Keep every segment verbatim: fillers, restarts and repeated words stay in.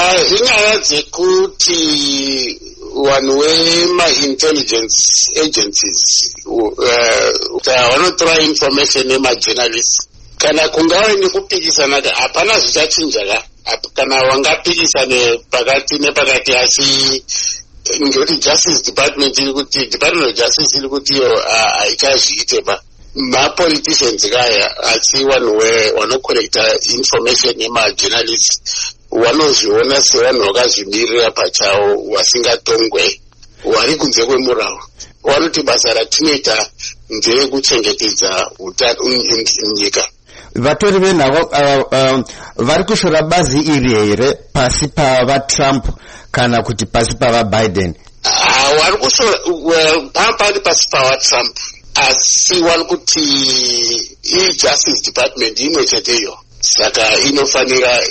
Uh, inyaya dzekuti vanhu vema-intelligence agencies vanotora uh, information yemajournalists kana kungave nekupikisana hapana zvichachinja ka kana wangapikisane pakati nepakati asi ngekuti justice department iri kuti department of justice iri kuti haichazviite pa mapoliticians kaya asi vanhu vanokorekta information yemajournalists vanozviona sevanhu vakazvimirira pachavo vasingatongwe vari kunze kwemurawo. Vanoti basa ratinoita nderekuchengetedza utano munyika. Vatori venhavo uh, uh, vari kushora bazi iri here pasi pavaTrump kana kuti pasi pavaBiden? Uh, vari kushora uh, pari pasi pavaTrump asi vari kuti i-justice department imwe cheteyo saka inofanira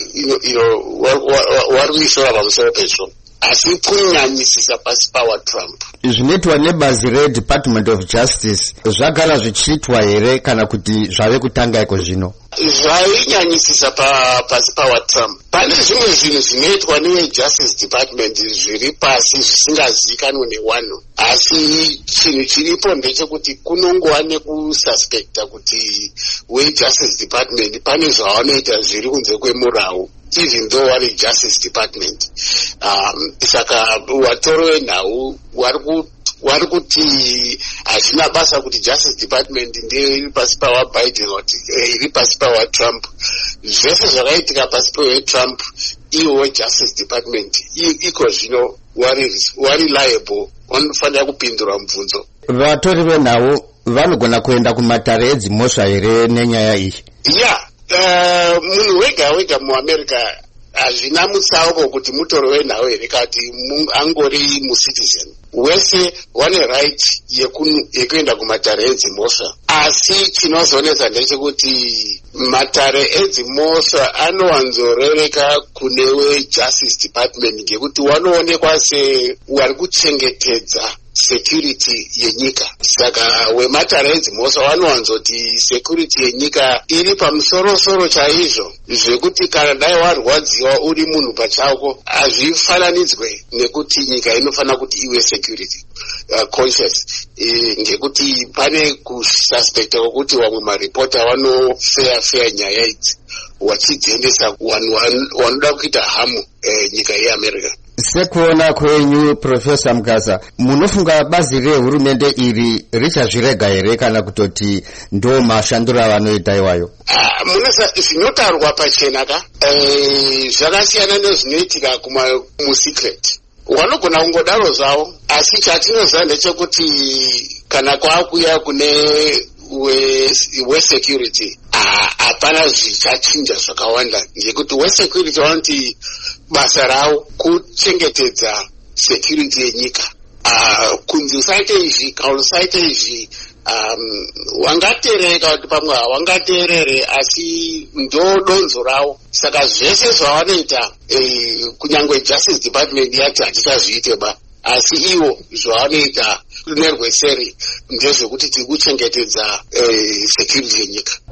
vari kuishora pamusoro pezvo asi kunyanyisisa pasi pawaTrump. Zvinoitwa nebazi reDepartment of Justice zvagara zvichiitwa here kana kuti zvave kutanga iko zvino? Zvainyanyisisa pa, pasi pawaTrump. Pane zvimwe zvinhu zvinoitwa neJustice Department zviri pasi zvisingazivikanwi nevanhu asi chinhu chiripo ndechekuti kunongova nekususpecta kuti weJustice Department pane zvavanoita zviri kunze kwemurawo even though vari Justice Department. Um, saka vatoro venhau vari kuti hazvina basa kuti Justice Department ndiyo iri pasi pawaBiden iri pasi pawaTrump. Zvese zvakaitika pasi pawaTrump iwo Justice Department iko zvino vari liable, vanofanira kupindura mubvunzo. Vatori venhau vanogona kuenda kumatare edzimhosva here nenyaya iyi? Yeah. Uh, munhu wega wega muAmerica hazvina mutsauko kuti mutori wenhau here kati angori mucitizen. Wese vane right yekuenda kumatare edzimhosva asi chinozonetsa ndechekuti matare edzimhosva anowanzorereka kune weJustice Department ngekuti wanoonekwa sevari kuchengetedza security yenyika. Saka wematare edzimhosva vanowanzoti security yenyika iri pamusoro-soro chaizvo zvekuti kana dai warwadziwa uri munhu pachako hazvifananidzwe nekuti nyika inofanira kuti iwe security uh, conscious e, ngekuti pane kususpecta kwekuti vamwe maripota vanofeya feya nyaya idzi wachidziendesa vanhu vanoda kuita hamu e, nyika yeAmerica. Sekuona kwenyu Professor Mukasa, munofunga bazi rehurumende iri richazvirega here kana kutoti ndo mashandura vanoita iwayo? Ah, munasa zvinotarwa pachena ka eh zvakasiyana nezvinoitika kuma musecret. Vanogona kungodaro zvavo asi chatinoziva ndechekuti kana kwakuya kune we, we security hapana zvichachinja zvakawanda ngekuti we security vanoti basa ravo kuchengetedza security yenyika. Uh, kunzi usaite izvi kana usaite izvi um, wangateereka kuti pamwe hawangateerere asi ndo donzo ravo. Saka zvese zvavanoita eh, kunyangwe Justice Department yati hatichazviite ba asi iwo zvavanoita nerweseri ndezvekuti tiri kuchengetedza eh, security yenyika.